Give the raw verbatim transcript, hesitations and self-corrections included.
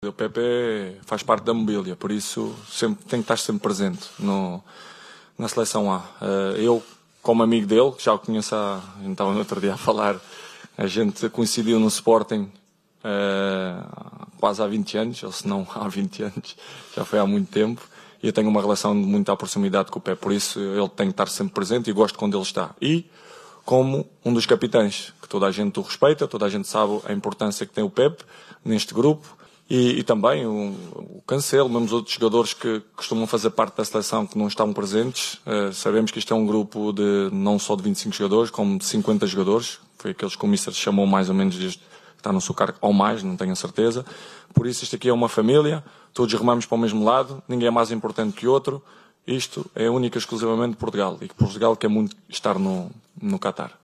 O Pepe faz parte da mobília, por isso sempre, tem que estar sempre presente no, na seleção A. Eu, como amigo dele, já o conheço há, então no outro dia a falar, a gente coincidiu no Sporting uh, quase há vinte anos, ou se não há vinte anos, já foi há muito tempo, e eu tenho uma relação de muita proximidade com o Pepe, por isso ele tem que estar sempre presente e gosto quando ele está. E como um dos capitães, que toda a gente o respeita, toda a gente sabe a importância que tem o Pepe neste grupo, E, e também o, o Cancelo, mesmo os outros jogadores que costumam fazer parte da seleção que não estão presentes. Uh, sabemos que isto é um grupo de não só de vinte e cinco jogadores, como de cinquenta jogadores. Foi aqueles que o Mister chamou mais ou menos desde que está no seu cargo, ou mais, não tenho a certeza. Por isso isto aqui é uma família, todos remamos para o mesmo lado, ninguém é mais importante que outro. Isto é única e exclusivamente Portugal, e Portugal quer muito estar no, no Qatar.